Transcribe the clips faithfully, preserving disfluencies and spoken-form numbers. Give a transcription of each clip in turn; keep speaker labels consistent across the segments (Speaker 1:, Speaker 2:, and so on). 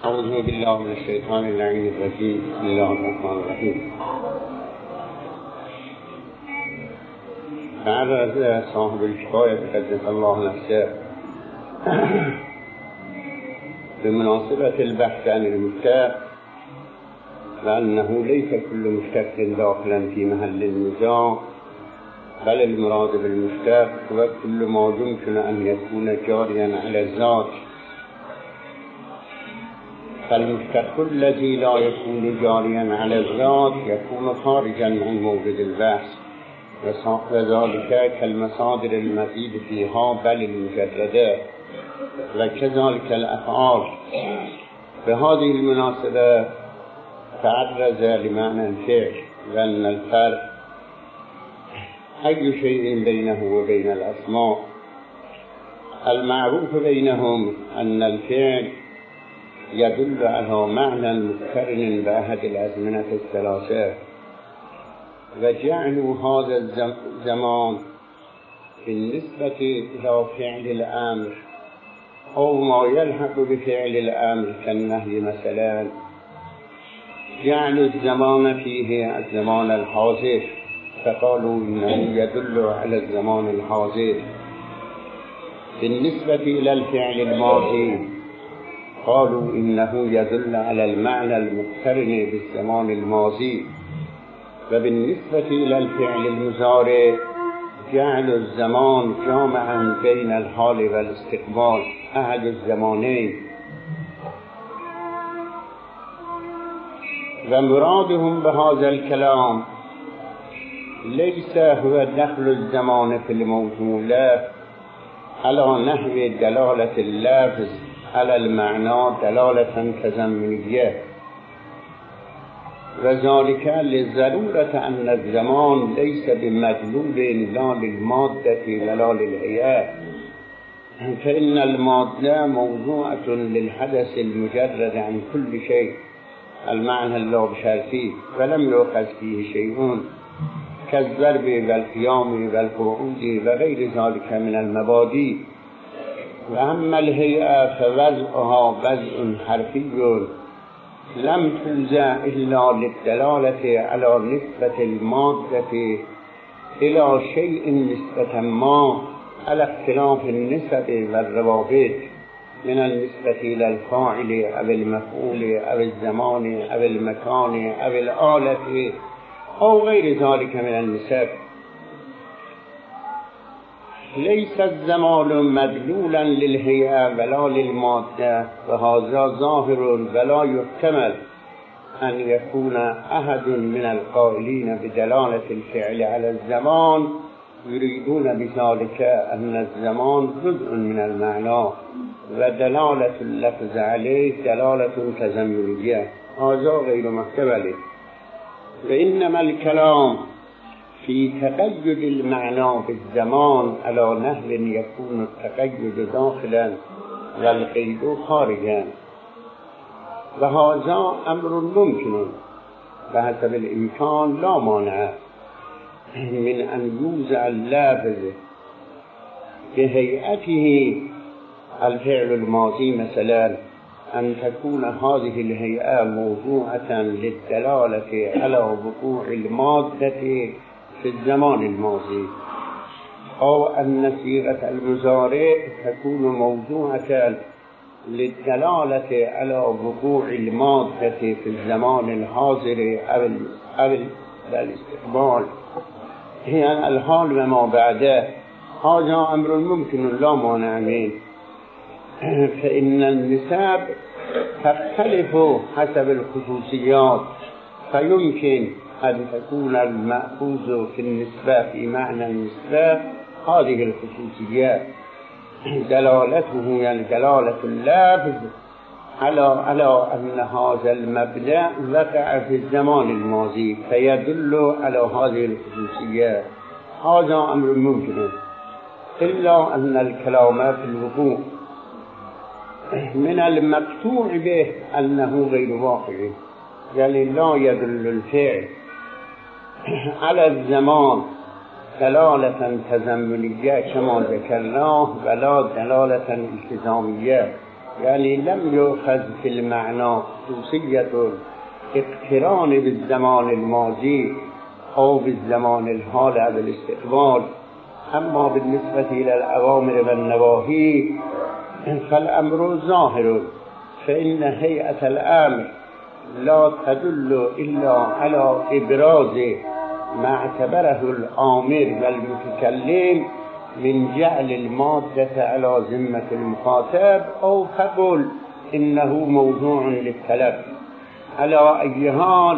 Speaker 1: اعوذ بالله من الشیطان اللعین الرجیم. بسم الله الرحمن الرحیم. بعد از صاحب الکفایه قدس الله نفسه به مناسبت البحث عن المشتق و انه لیس كل مشتق داخلا في محل النزاع بل المراد بالمشتق و كل ما يمكن ان يكون جاريا على الذات، فالمشتق الذي لا يكون جاريا على الذات يكون خارجا عن مورد البحث، وذلك كالمصادر المزيد فيها بل المجرده وكذلك الافعال. بهذه المناسبه تعرض لمعنى الفعل وان الفرق أي شيء بينه وبين الأسماء. المعروف بينهم أن الفعل يدل على معنى مقترن بأحد الأزمنة الثلاثة، وجعلوا هذا الزمان بالنسبة إلى فعل الأمر أو ما يلحق بفعل الأمر كالنهي مثلا، جعلوا الزمان فيه الزمان الحاضر فقالوا إنه يدل على الزمان الحاضر. بالنسبة إلى الفعل الماضي قالوا إنه يدل على المعنى المقترن بالزمان الماضي. وبالنسبة إلى الفعل المضارع جعلوا الزمان جامعا بين الحال والاستقبال أحد الزمانين. ومرادهم بهذا الكلام ليس هو دخل الزمان في الموضوع لا على نحو دلالة اللفظ على المعنى دلالة تضمنية، وذلك للضرورة أن الزمان ليس بمدلول لا للمادة ولا للهيئة، فإن المادة موضوعة للحدث المجرد عن كل شيء المعنى اللابشرطي ولم يؤخذ فيه شيء كالضرب والقيام والقعود وغير ذلك من المبادئ. وأما الهيئة فوضعها وضع حرفي لم تلزم إلا للدلالة على نسبة المادة إلى شيء نسبة ما على اختلاف النسب والروابط من النسبة إلى الفاعل أو المفعول أو الزمان أو المكان أو الآلة أو غير ذلك من النسب. ليس الزمان مدلولا للهيئة ولا للمادة، وهذا ظاهر ولا يحتمل أن يكون أحد من القائلين بدلالة الفعل على الزمان يريدون بذلك أن الزمان جزء من المعنى ودلالة اللفظ عليه دلالة تضمنية، هذا غير محتمل. وإنما الكلام في تقيد المعنى بالزمان على نحو يكون التقيد داخلا والقيد خارجا، وهذا أمر ممكن بحسب الإمكان لا مانع من أن يوزع اللفظ بهيئته الفعل الماضي مثلا، أن تكون هذه الهيئة موضوعة للدلالة على وقوع المادة في الزمان الماضي، أو أن صيغة المضارع تكون موضوعة للدلالة على وقوع المادة في الزمان الحاضر أو الاستقبال، هي الحال وما بعده. هذا أمر ممكن لا مانع منه، فإن النسب تختلف حسب الخصوصيات، فيمكن أن تكون المأخوذ في النسبة في معنى النسبة هذه الخصوصيات دلالته يعني دلالة اللفظ على على أن هذا المبدأ وقع في الزمان الماضي فيدل على هذه الخصوصيات. هذا أمر ممكن، إلا أن الكلام في الوقوع من المقطوع به أنه غير واقع، يعني لا يدل الفعل على الزمان دلالة تضمنية كما ذكرناه ولا دلالة التزامية يعني لم يؤخذ في المعنى خصوصية اقتران بالزمان الماضي أو بالزمان الحال أو الاستقبال. أما بالنسبة إلى الأوامر والنواهي فالأمر ظاهر، فإن هيئة الأمر لا تدل إلا على إبراز ما اعتبره الآمر والمتكلم من جعل المادة على ذمة المخاطب، أو فقل إنه موضوع للطلب. على أي حال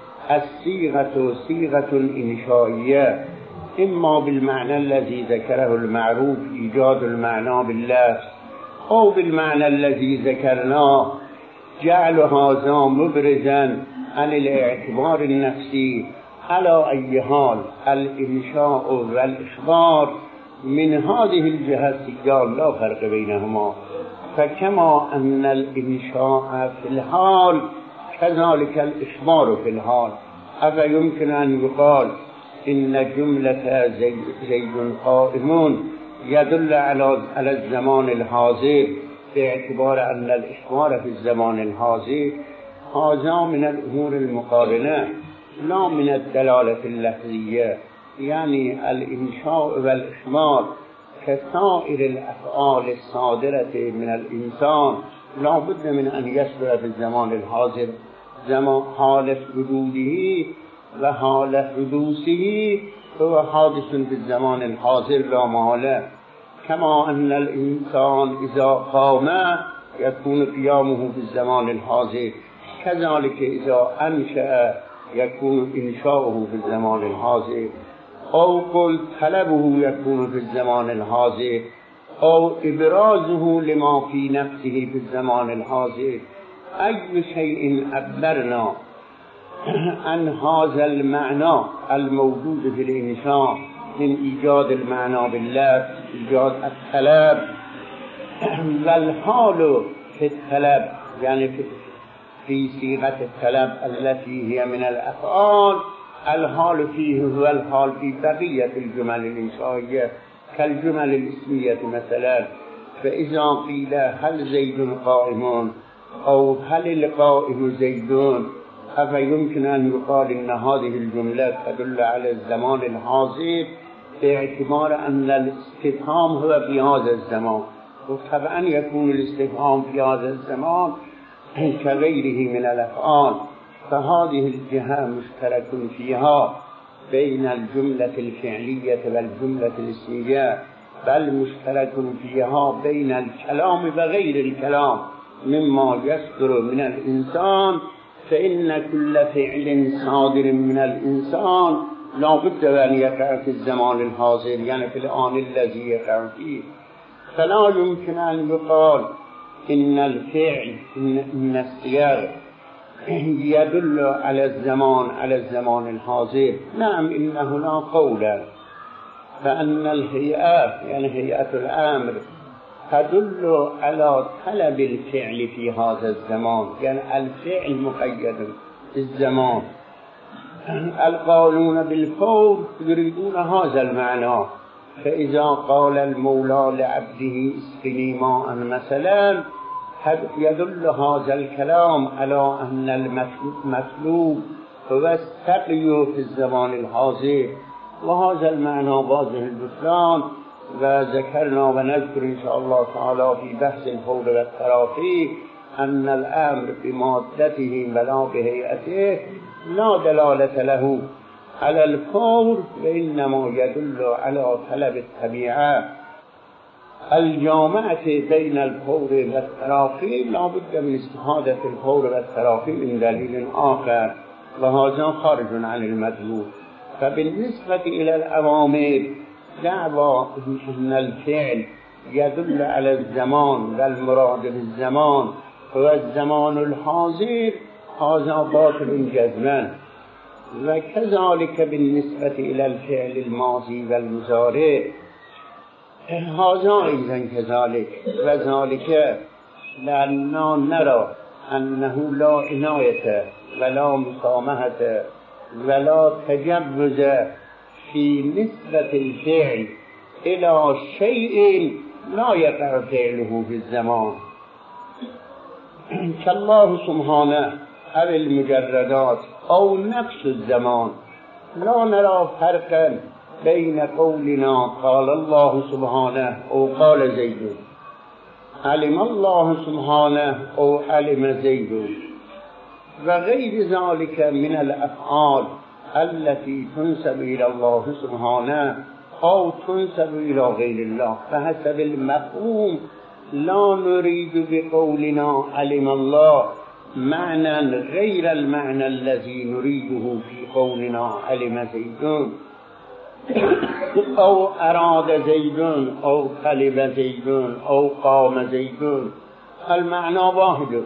Speaker 1: الصيغة صيغة إنشائية، إما بالمعنى الذي ذكره المعروف إيجاد المعنى باللفظ، أو بالمعنى الذي ذكرناه جعل هذا مبرزا عن الاعتبار النفسي. على أي حال الإنشاء والإخبار من هذه الجهة سيال لا فرق بينهما، فكما أن الإنشاء في الحال كذلك الإخبار في الحال. أفا يمكن أن يقال إن جملة زيد قائم يدل على الزمان الحاضر باعتبار أن الإخبار في الزمان الحاضر هذا من الأمور المقارنة لا من الدلالة اللفظية. يعني الإنشاء والإخبار كسائر الأفعال الصادرة من الإنسان لا بد من أن يصدر في الزمان الحاضر، زمان حال وجوده وحال حدوثه هو حادث في الزمان الحاضر لا محالة. كما أن الإنسان إذا قام يكون قيامه في الزمان الحاضر، كذلك إذا أنشأ يكون إنشاؤه في الزمان الحاضر، أو قل طلبه يكون في الزمان الحاضر، أو إبرازه لما في نفسه في الزمان الحاضر. أي شيء أخبرنا عن هذا المعنى الموجود في الإنشاء من إيجاد المعنى بالله، إيجاد الطلب، والحال في الطلب يعني في صيغة الطلب التي هي من الأفعال، الحال فيه هو الحال في بقية الجمل الإنشائية كالجمل الاسمية مثلا. فإذا قيل هل زيد قائم أو هل القائم زيد، فيمكن أن يقال إن هذه الجملة تدل على الزمان الحاضر باعتبار أن الاستفهام هو في هذا الزمان، وطبعا يكون الاستفهام في هذا الزمان كغيره من الأفعال. فهذه الجهة مشترك فيها بين الجملة الفعلية والجملة الاسمية، بل مشترك فيها بين الكلام وغير الكلام مما يصدر من الإنسان. فإن كل فعل صادر من الإنسان لا بد أن يقع في الزمان الحاضر، يعني في الآن الذي يقع فيه. فلا يمكن أن يقال إن الفعل إن السياق يدل على الزمان على الزمان الحاضر. نعم إن هنا قولا فأن الهيئة يعني هيئة الأمر تدل على طلب الفعل في هذا الزمان، يعني الفعل مقيد بالزمان. القائلون بالفور يريدون هذا المعنى، فإذا قال المولى لعبده اسقني ماء مثلا يدل هذا الكلام على أن المطلوب هو السقي في الزمان الحاضر، وهذا المعنى واضح البطلان. وذكرنا ونذكر إن شاء الله تعالى في بحث الفور والتراخي أن الأمر بمادته ولا بهيئته لا دلالة له على الفور، وإنما يدل على طلب الطبيعة الجامعة بين الفور والتراخي. لا بد من استفادة الفور والتراخي من دليل آخر، وهذا خارج عن المطلوب. فبالنسبة إلى الأوامر دعوى أن الفعل يدل على الزمان والمراد بالزمان هو الزمان الحاضر، هذا باطل جزما. وكذلك بالنسبة إلى الفعل الماضي والمضارع هذا أيضا كذلك، وذلك لأننا نرى أنه لا عناية ولا مسامحة ولا تجوز في نسبة الفعل إلى شيء لا يقع فعله في الزمان. كالله سبحانه أو المجردات أو نفس الزمان لا نرى فرقا بين قولنا قال الله سبحانه أو قال زيد، علم الله سبحانه أو علم زيد، وغير ذلك من الأفعال التي تنسب إلى الله سبحانه أو تنسب إلى غير الله. فحسب المفهوم لا نريد بقولنا علم الله معنى غير المعنى الذي نريده في قولنا علم زيد أو أراد زيد أو طلب زيد أو قام زيد، المعنى واحد.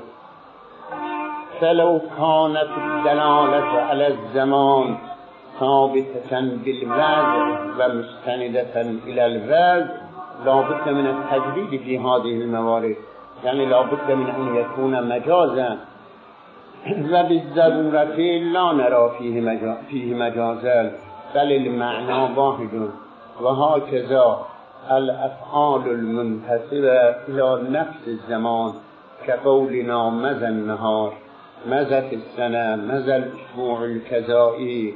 Speaker 1: فلو كانت الدلالة على الزمان ثابتة بالوضع ومستندة إلى الوضع لابد من التجديد في هذه الموارد، يعني لابد من أن يكون مجازا، وبالضرورة لا نرى فيه, مجا... فيه مجازا، بل المعنى واحد. وهكذا الأفعال المنتسبة إلى نفس الزمان كقولنا مضى النهار، مضت السنة، مضى الأسبوع الكذائي.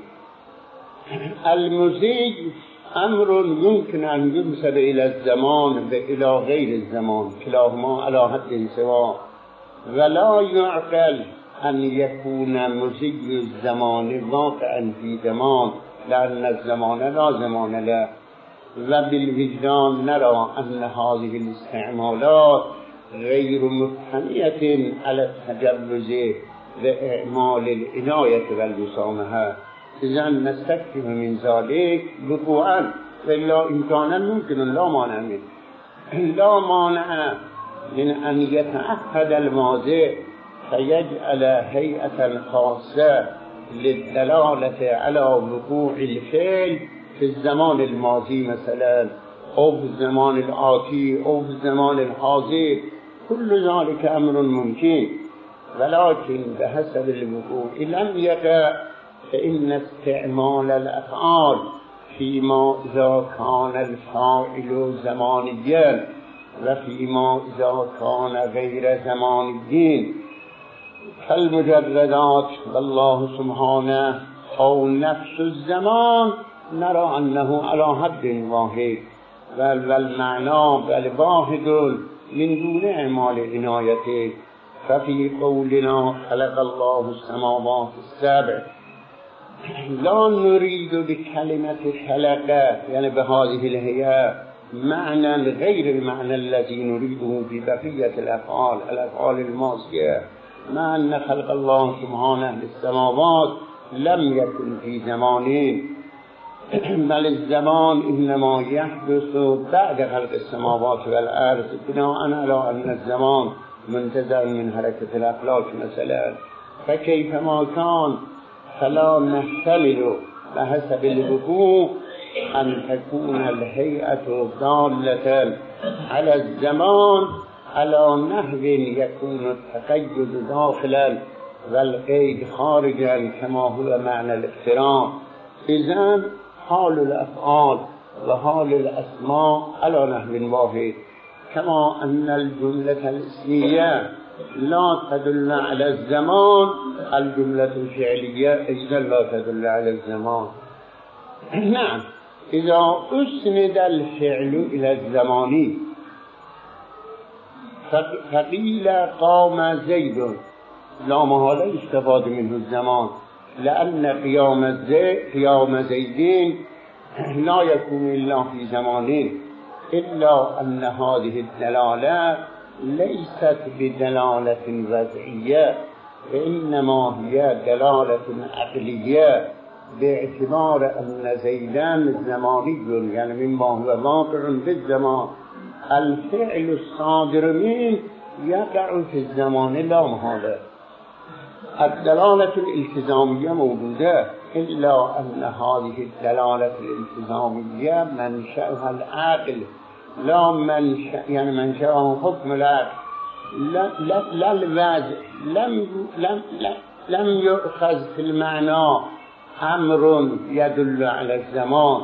Speaker 1: المزيج أمر يمكن أن ينسب إلى الزمان وإلى غير الزمان، كلاهما على حد سواء، ولا يعقل أن يكون مزيج الزمان واقعا في زمان لأن الزمان لا زمان له. وبالوجدان نرى أن هذه الاستعمالات غير مبتنية على التجوز وإعمال العناية والمسامحة، إذا نستكفي من ذلك وقوعا، وإلا إمكانا ممكن لا مانع منه، لا مانع من أن يتعهد الماضي فيجعل هيئة خاصة للدلالة على وقوع الفعل في الزمان الماضي مثلا، أو في الزمان الآتي أو في الزمان الحاضر، كل ذلك أمر ممكن. ولكن بحسب الوقوع لم يقع، فإن استعمال الأفعال فيما إذا كان الفاعل زمانيا وفيما إذا كان غير زماني كالمجردات والله سبحانه أو نفس الزمان نرى أنه على حد واحد، والمعنى والواحد من دون إعمال عنايته. ففي قولنا خلق الله السماوات السبع لا نريد بكلمة خلق يعني بهذه الهيئة معنى غير المعنى الذي نريده في بقية الأفعال الأفعال الماضية، مع أن خلق الله سبحانه للسماوات لم يكن في زمانين، بل الزمان إنما يحدث بعد خلق السماوات والأرض، بناء على أن الزمان منتزع من حركة الأفلاك مثلا. فكيفما كان فلا نحتمل بحسب الوقوع أن تكون الهيئة ضالة على الزمان على نحو يكون التقيد داخلا والقيد خارجا كما هو معنى الاقتران. إذن حال الأفعال وحال الأسماء على نحو واحد، كما أن الجملة الاسمية لا تدل على الزمان، الجملة الفعلية إذا لا تدل على الزمان. نعم، إذا أسند الفعل إلى الزمان فقيل قام زيد لا محالة استفاد منه الزمان، لأن قيام زيد قيام زيدين لا يكون إلا في زمانين، إلا أن هذه الدلالة ليست بدلالة وضعية، وإنما هي دلالة عقلية باعتبار أن زيدان زماني يعني مما هو واقع بالزمان. الفعل الصادر منه يقع في الزمان لا محالة. الدلالة الالتزامية موجودة، إلا أن هذه الدلالة الالتزامية منشأها العقل لا منشأ يعني منشأها حكم العقل، لا لا لا الوضع، لم لم لم يؤخذ في المعنى أمر يدل على الزمان،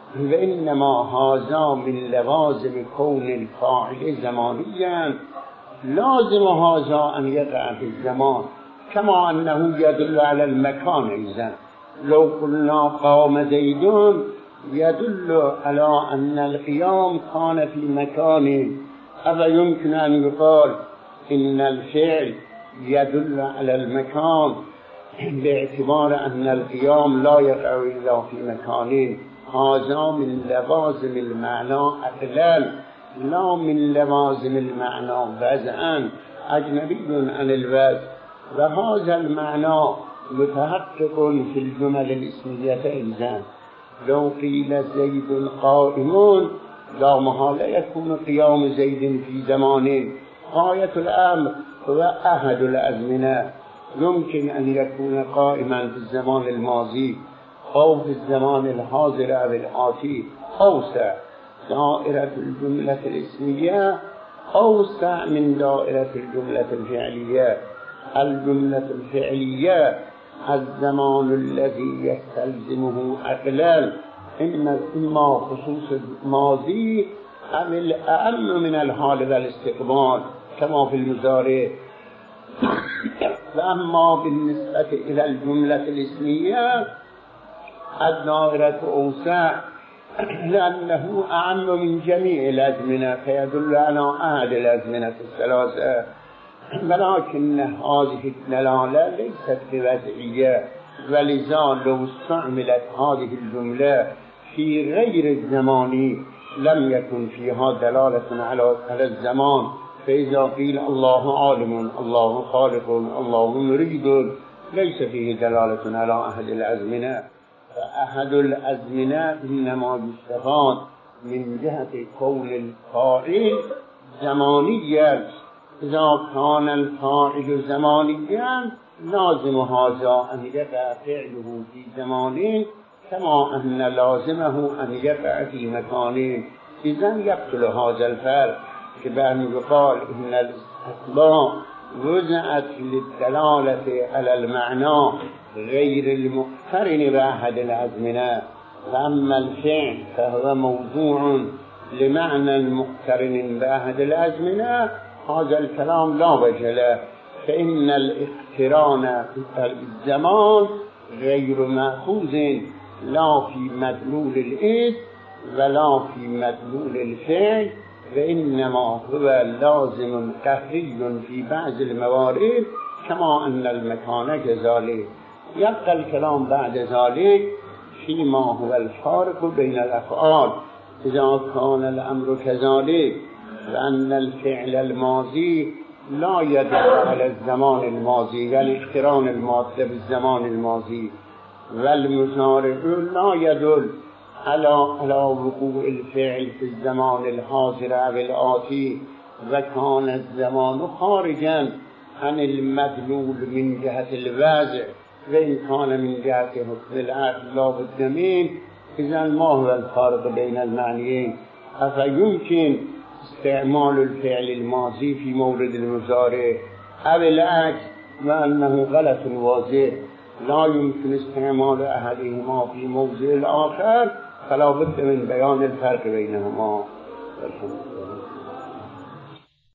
Speaker 1: وإنما هذا من لوازم كون الفاعل زمانيا لازم هذا أن يقع في الزمان كما أنه يدل على المكان أيضا. لو قلنا قام زيد يدل على أن القيام كان في مكان، أفا يمكن أن يقال إن الفعل يدل على المكان باعتبار أن القيام لا يقع إلا في مكانين؟ هذا من لوازم المعنى عقلا لا من لوازم المعنى وضعا، أجنبي عن الوضع. وهذا المعنى متحقق في الجمل الاسمية أيضا. لو قيل زيد قائم لا محالة يكون قيام زيد في زمان. غاية الأمر هو أحد الأزمنة، يمكن أن يكون قائما في الزمان الماضي أو في الزمان الحاضر أو الآتي. أوسع دائرة الجملة الاسمية أوسع من دائرة الجملة الفعلية. الجملة الفعلية الزمان الذي يستلزمه عقلا إما خصوص الماضي أم الأهم من الحال والاستقبال كما في المضارع. فأما بالنسبة إلى الجملة الاسمية الدائرة أوسع لأنه أعم من جميع الأزمنة فيدل على أحد الأزمنة الثلاثة. ولكن هذه الدلالة ليست بوضعية، ولذا لو استعملت هذه الجملة في غير الزمان لم يكن فيها دلالة على الزمان. فإذا قيل الله عالم الله خالق الله مريد ليس فيه دلالة على أحد الأزمنة. فأحد الأزمنة إنما يستفاد من جهة قول الفاعل زمانيا. إذا كان الفاعل زمانيا لازم هذا أن يقع فعله في زمان كما أن لازمه أن يقع في مكان. إذن يبطل هذا الفرق كبأن يقال إن الاستثناء وضعت للدلالة على المعنى غير المقترن بأحد الأزمنة، فأما الفعل فهو موضوع لمعنى مقترن بأحد الأزمنة. هذا الكلام لا وجه له، فإن الاقتران في الزمان غير مأخوذ لا في مدلول الاسم ولا في مدلول الفعل، وإنما هو لازم قهري في بعض الموارد كما أن المكان كذلك. يبقى الكلام بعد ذلك فيما هو الفارق بين الأفعال. إذا كان الأمر كذلك لأن الفعل الماضي لا يدل على الزمان الماضي والاقتران الماضي بالزمان الماضي، والمضارع لا يدل على على وقوع الفعل في الزمان الحاضر أو الآتي، وكان الزمان خارجا عن المدلول من جهة الوضع، وإن كان من جهة حكم العقل لا بد منه. إذا ما هو الفارق بين المعنيين؟ أفيمكن استعمال الفعل الماضي في مورد المضارع أو العكس، وأنه غلط واضح لا يمكن استعمال أحدهما في موضع الآخر، فلا بد من بيان الفرق بينهما.